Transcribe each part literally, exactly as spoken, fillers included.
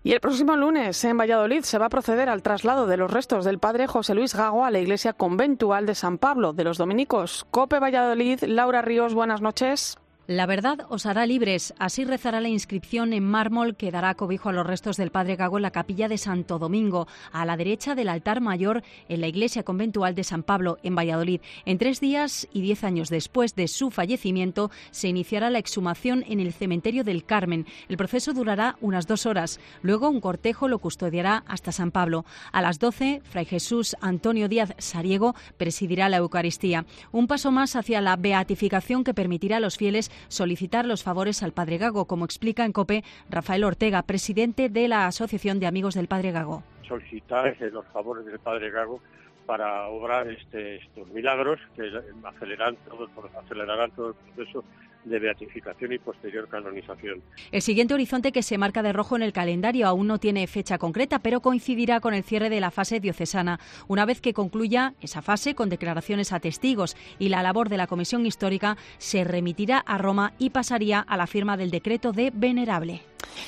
Y el próximo lunes en Valladolid se va a proceder al traslado de los restos del padre José Luis Gago a la iglesia conventual de San Pablo de los Dominicos. COPE Valladolid, Laura Ríos, buenas noches. La verdad os hará libres. Así rezará la inscripción en mármol que dará cobijo a los restos del padre Gago en la capilla de Santo Domingo, a la derecha del altar mayor en la iglesia conventual de San Pablo, en Valladolid. En tres días y diez años después de su fallecimiento, se iniciará la exhumación en el cementerio del Carmen. El proceso durará unas dos horas. Luego, un cortejo lo custodiará hasta San Pablo. A las doce, Fray Jesús Antonio Díaz Sariego presidirá la Eucaristía. Un paso más hacia la beatificación que permitirá a los fieles solicitar los favores al padre Gago, como explica en COPE Rafael Ortega, presidente de la Asociación de Amigos del Padre Gago. Solicitar los favores del padre Gago para obrar este, estos milagros que acelerarán todo, acelerarán todo el proceso de beatificación y posterior canonización. El siguiente horizonte que se marca de rojo en el calendario aún no tiene fecha concreta, pero coincidirá con el cierre de la fase diocesana. Una vez que concluya esa fase con declaraciones a testigos y la labor de la Comisión Histórica, se remitirá a Roma y pasaría a la firma del decreto de venerable.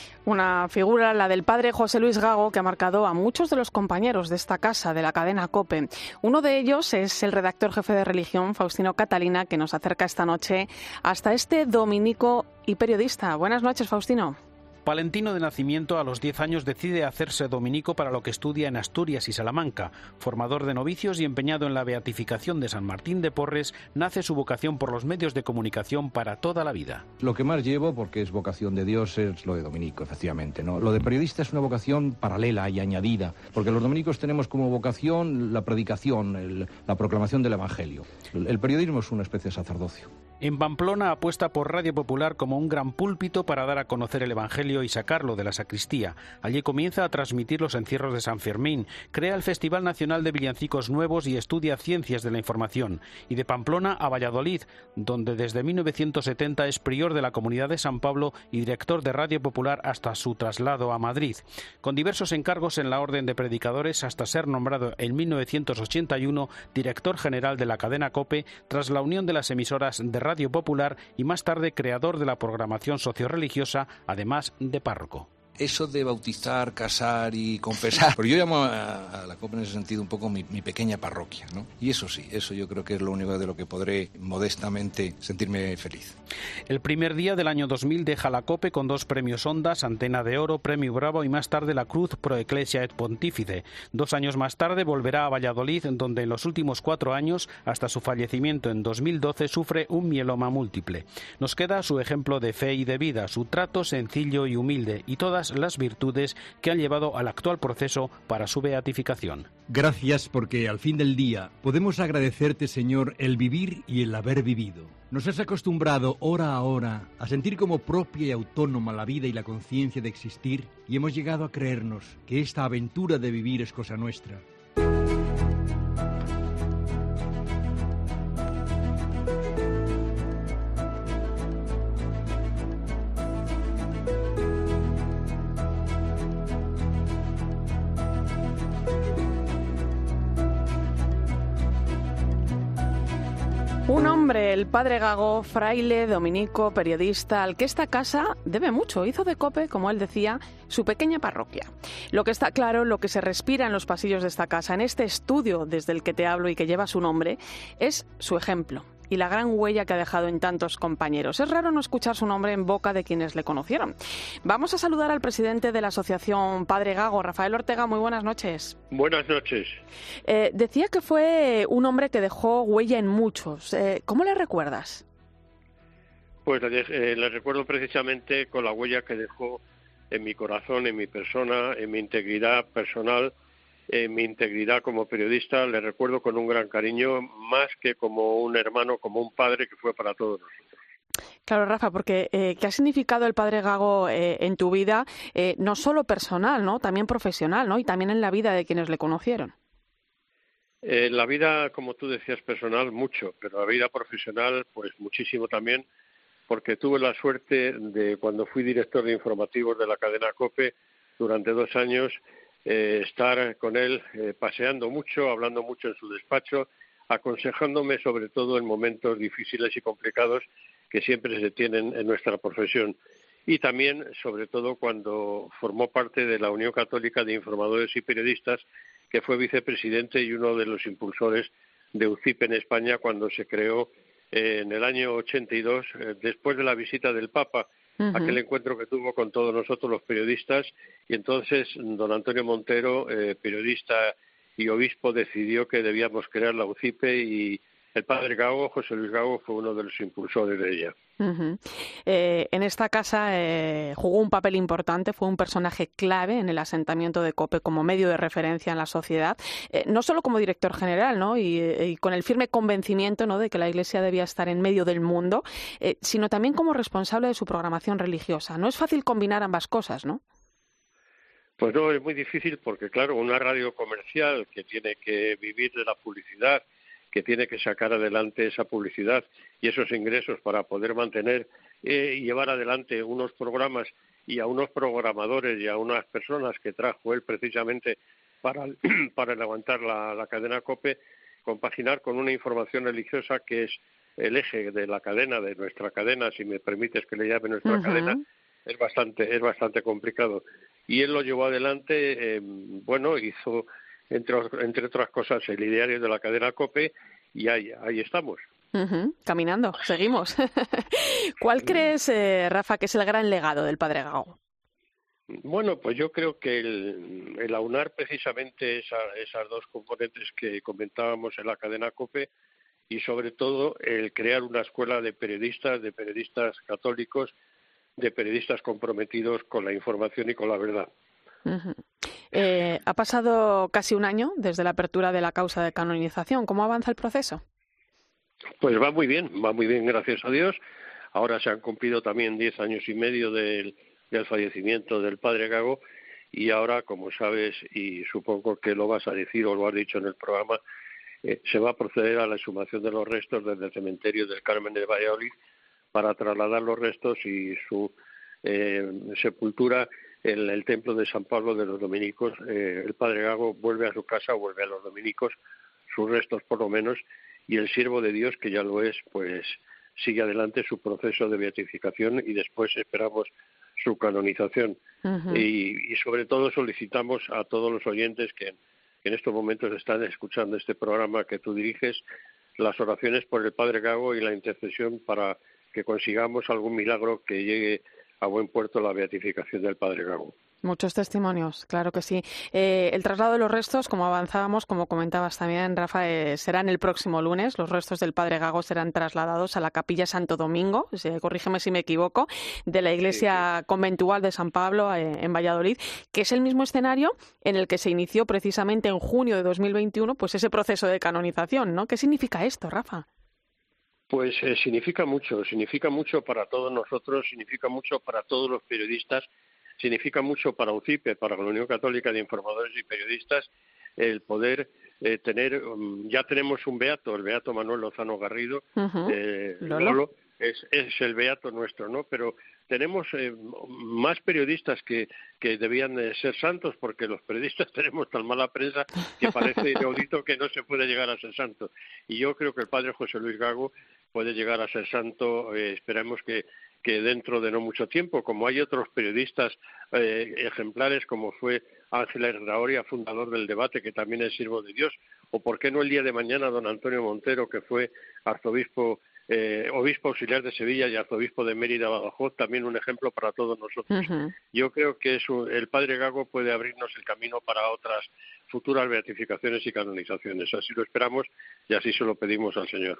Una figura, la del padre José Luis Gago, que ha marcado a muchos de los compañeros de esta casa, de la cadena COPE. Uno de ellos es el redactor jefe de religión, Faustino Catalina, que nos acerca esta noche hasta este dominico y periodista. Buenas noches, Faustino. Palentino de nacimiento, a los diez años decide hacerse dominico, para lo que estudia en Asturias y Salamanca. Formador de novicios y empeñado en la beatificación de San Martín de Porres, nace su vocación por los medios de comunicación para toda la vida. Lo que más llevo, porque es vocación de Dios, es lo de dominico, efectivamente, ¿no? Lo de periodista es una vocación paralela y añadida, porque los dominicos tenemos como vocación la predicación, el, la proclamación del Evangelio. El, el periodismo es una especie de sacerdocio. En Pamplona apuesta por Radio Popular como un gran púlpito para dar a conocer el Evangelio y sacarlo de la sacristía. Allí comienza a transmitir los encierros de San Fermín, crea el Festival Nacional de Villancicos Nuevos y estudia ciencias de la información. Y de Pamplona a Valladolid, donde desde mil novecientos setenta es prior de la Comunidad de San Pablo y director de Radio Popular hasta su traslado a Madrid. Con diversos encargos en la Orden de Predicadores hasta ser nombrado en mil novecientos ochenta y uno director general de la cadena COPE tras la unión de las emisoras de Radio Popular y más tarde creador de la programación socioreligiosa, además de párroco. Eso de bautizar, casar y confesar, pero yo llamo a, a la COPE en ese sentido un poco mi, mi pequeña parroquia, ¿no? Y eso sí, eso yo creo que es lo único de lo que podré modestamente sentirme feliz. El primer día del año dos mil deja la COPE con dos premios Ondas, Antena de Oro, Premio Bravo y más tarde la Cruz Pro Ecclesia et Pontifice. Dos años más tarde volverá a Valladolid, donde en los últimos cuatro años, hasta su fallecimiento en dos mil doce, sufre un mieloma múltiple. Nos queda su ejemplo de fe y de vida, su trato sencillo y humilde y todas las virtudes que han llevado al actual proceso para su beatificación. Gracias, porque al fin del día podemos agradecerte, Señor, el vivir y el haber vivido. Nos has acostumbrado hora a hora a sentir como propia y autónoma la vida y la conciencia de existir, y hemos llegado a creernos que esta aventura de vivir es cosa nuestra. Un hombre, el padre Gago, fraile, dominico, periodista, al que esta casa debe mucho. Hizo de COPE, como él decía, su pequeña parroquia. Lo que está claro, lo que se respira en los pasillos de esta casa, en este estudio desde el que te hablo y que lleva su nombre, es su ejemplo y la gran huella que ha dejado en tantos compañeros. Es raro no escuchar su nombre en boca de quienes le conocieron. Vamos a saludar al presidente de la Asociación Padre Gago, Rafael Ortega. Muy buenas noches. Buenas noches. Eh, decía que fue un hombre que dejó huella en muchos. Eh, ¿Cómo le recuerdas? Pues le, eh, le recuerdo precisamente con la huella que dejó en mi corazón, en mi persona, en mi integridad personal, en mi integridad como periodista. Le recuerdo con un gran cariño, más que como un hermano, como un padre que fue para todos nosotros. Claro, Rafa, porque eh, ¿qué ha significado el padre Gago eh, en tu vida? Eh, no solo personal, ¿no? También profesional, ¿no? Y también en la vida de quienes le conocieron. Eh, la vida, como tú decías, personal, mucho, pero la vida profesional, pues muchísimo también, porque tuve la suerte de, cuando fui director de informativos de la cadena COPE durante dos años, Eh, estar con él eh, paseando mucho, hablando mucho en su despacho, aconsejándome sobre todo en momentos difíciles y complicados que siempre se tienen en nuestra profesión. y también, sobre todo, cuando formó parte de la Unión Católica de Informadores y Periodistas, que fue vicepresidente y uno de los impulsores de U C I P en España cuando se creó eh, en el año ochenta y dos, eh, después de la visita del Papa, uh-huh. aquel encuentro que tuvo con todos nosotros los periodistas, y entonces don Antonio Montero, eh, periodista y obispo, decidió que debíamos crear la U C I P y el padre Gago, José Luis Gago, fue uno de los impulsores de ella. Uh-huh. Eh, en esta casa eh, jugó un papel importante, fue un personaje clave en el asentamiento de COPE como medio de referencia en la sociedad, eh, no solo como director general, ¿no? y, y con el firme convencimiento, ¿no?, de que la Iglesia debía estar en medio del mundo, eh, sino también como responsable de su programación religiosa. No es fácil combinar ambas cosas, ¿no? Pues no, es muy difícil porque, claro, una radio comercial que tiene que vivir de la publicidad, que tiene que sacar adelante esa publicidad y esos ingresos para poder mantener eh, y llevar adelante unos programas y a unos programadores y a unas personas que trajo él precisamente para, para levantar la, la cadena COPE, compaginar con una información religiosa que es el eje de la cadena, de nuestra cadena, si me permites que le llame nuestra uh-huh. cadena, es bastante, es bastante complicado. Y él lo llevó adelante, eh, bueno, hizo... Entre, entre otras cosas, el ideario de la cadena COPE, y ahí, ahí estamos. Uh-huh, caminando, seguimos. ¿Cuál crees, eh, Rafa, que es el gran legado del padre Gago? Bueno, pues yo creo que el, el aunar precisamente esa, esas dos componentes que comentábamos en la cadena COPE, y sobre todo el crear una escuela de periodistas, de periodistas católicos, de periodistas comprometidos con la información y con la verdad. Uh-huh. Eh, ha pasado casi un año desde la apertura de la causa de canonización. ¿Cómo avanza el proceso? Pues va muy bien, va muy bien, gracias a Dios. Ahora se han cumplido también diez años y medio del, del fallecimiento del padre Gago, y ahora, como sabes, y supongo que lo vas a decir o lo has dicho en el programa, eh, se va a proceder a la exhumación de los restos desde el cementerio del Carmen de Valladolid para trasladar los restos y su eh, sepultura en el templo de San Pablo de los Dominicos. Eh, el padre Gago vuelve a su casa, vuelve a los Dominicos, sus restos por lo menos, y el siervo de Dios, que ya lo es, pues sigue adelante su proceso de beatificación y después esperamos su canonización. Uh-huh. y, y sobre todo solicitamos a todos los oyentes que, que en estos momentos están escuchando este programa que tú diriges, las oraciones por el padre Gago y la intercesión para que consigamos algún milagro que llegue a buen puerto la beatificación del padre Gago. Muchos testimonios, claro que sí. Eh, el traslado de los restos, como avanzábamos, como comentabas también, Rafa, eh, serán el próximo lunes. Los restos del padre Gago serán trasladados a la capilla Santo Domingo, eh, corrígeme si me equivoco, de la iglesia sí, sí. conventual de San Pablo eh, en Valladolid, que es el mismo escenario en el que se inició precisamente en junio de dos mil veintiuno pues ese proceso de canonización, ¿no? ¿Qué significa esto, Rafa? Pues eh, significa mucho, significa mucho para todos nosotros, significa mucho para todos los periodistas, significa mucho para U C I P E, para la Unión Católica de Informadores y Periodistas, el poder eh, tener, um, ya tenemos un beato, el beato Manuel Lozano Garrido, uh-huh. eh, Lolo. Lolo, es, es el beato nuestro, ¿no? Pero tenemos eh, más periodistas que, que debían de ser santos, porque los periodistas tenemos tan mala prensa que parece inaudito que no se puede llegar a ser santo. Y yo creo que el padre José Luis Gago puede llegar a ser santo, eh, esperemos que, que dentro de no mucho tiempo, como hay otros periodistas eh, ejemplares, como fue Ángel Herraoria, fundador del Debate, que también es siervo de Dios, o por qué no el día de mañana don Antonio Montero, que fue arzobispo, eh, obispo auxiliar de Sevilla y arzobispo de Mérida Badajoz, también un ejemplo para todos nosotros. Uh-huh. Yo creo que es un, el padre Gago puede abrirnos el camino para otras futuras beatificaciones y canonizaciones. Así lo esperamos y así se lo pedimos al Señor.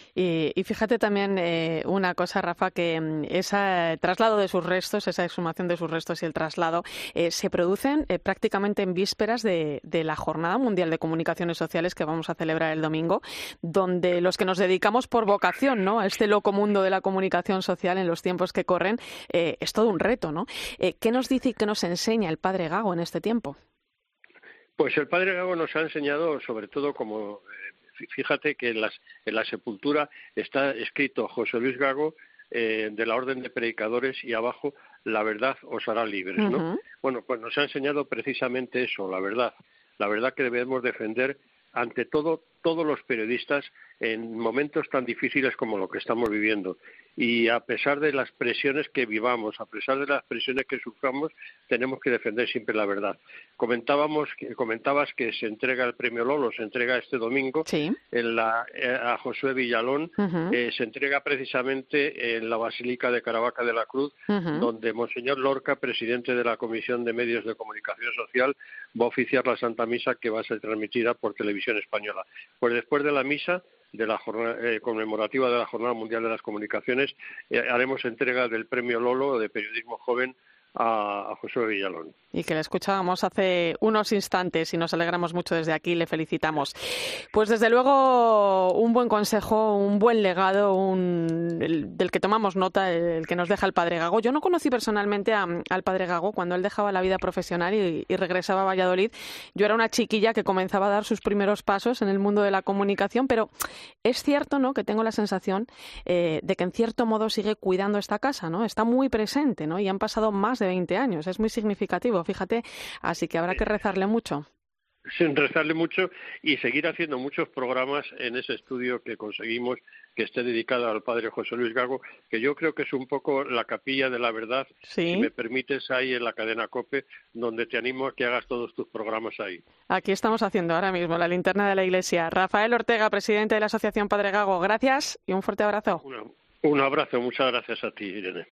Y, y fíjate también eh, una cosa, Rafa, que ese traslado de sus restos, esa exhumación de sus restos y el traslado eh, se producen eh, prácticamente en vísperas de, de la Jornada Mundial de Comunicaciones Sociales que vamos a celebrar el domingo, donde los que nos dedicamos por vocación, ¿no?, a este loco mundo de la comunicación social en los tiempos que corren, eh, es todo un reto, ¿no? Eh, ¿Qué nos dice y qué nos enseña el padre Gago en este tiempo? Pues el padre Gago nos ha enseñado, sobre todo, como eh, fíjate que en, las, en la sepultura está escrito José Luis Gago, eh, de la Orden de Predicadores, y abajo, la verdad os hará libres, ¿no? Uh-huh. Bueno, pues nos ha enseñado precisamente eso, la verdad, la verdad que debemos defender ante todo, todos los periodistas en momentos tan difíciles como lo que estamos viviendo. Y a pesar de las presiones que vivamos, a pesar de las presiones que suframos, tenemos que defender siempre la verdad. Comentábamos, comentabas que se entrega el premio Lolo, se entrega este domingo sí. en la, a Josué Villalón, uh-huh. eh, se entrega precisamente en la Basílica de Caravaca de la Cruz, uh-huh. donde Monseñor Lorca, presidente de la Comisión de Medios de Comunicación Social, va a oficiar la Santa Misa, que va a ser transmitida por Televisión Española. Pues después de la misa, de la jornada eh, conmemorativa de la Jornada Mundial de las Comunicaciones, eh, haremos entrega del Premio Lolo de Periodismo Joven a, a Josué Villalón. Y que le escuchábamos hace unos instantes y nos alegramos mucho desde aquí, le felicitamos. Pues desde luego un buen consejo, un buen legado, un, el, del que tomamos nota, el que nos deja el padre Gago. Yo no conocí personalmente a, al padre Gago cuando él dejaba la vida profesional y, y regresaba a Valladolid. Yo era una chiquilla que comenzaba a dar sus primeros pasos en el mundo de la comunicación, pero es cierto, ¿no?, que tengo la sensación eh, de que en cierto modo sigue cuidando esta casa, ¿no? Está muy presente, ¿no? Y han pasado más de veinte años, es muy significativo, fíjate, así que habrá que rezarle mucho. Sin rezarle mucho y seguir haciendo muchos programas en ese estudio que conseguimos que esté dedicado al padre José Luis Gago, que yo creo que es un poco la capilla de la verdad, ¿sí?, si me permites, ahí en la cadena COPE, donde te animo a que hagas todos tus programas ahí. Aquí estamos haciendo ahora mismo la linterna de la Iglesia. Rafael Ortega, presidente de la Asociación Padre Gago, gracias y un fuerte abrazo. Una, un abrazo, muchas gracias a ti, Irene.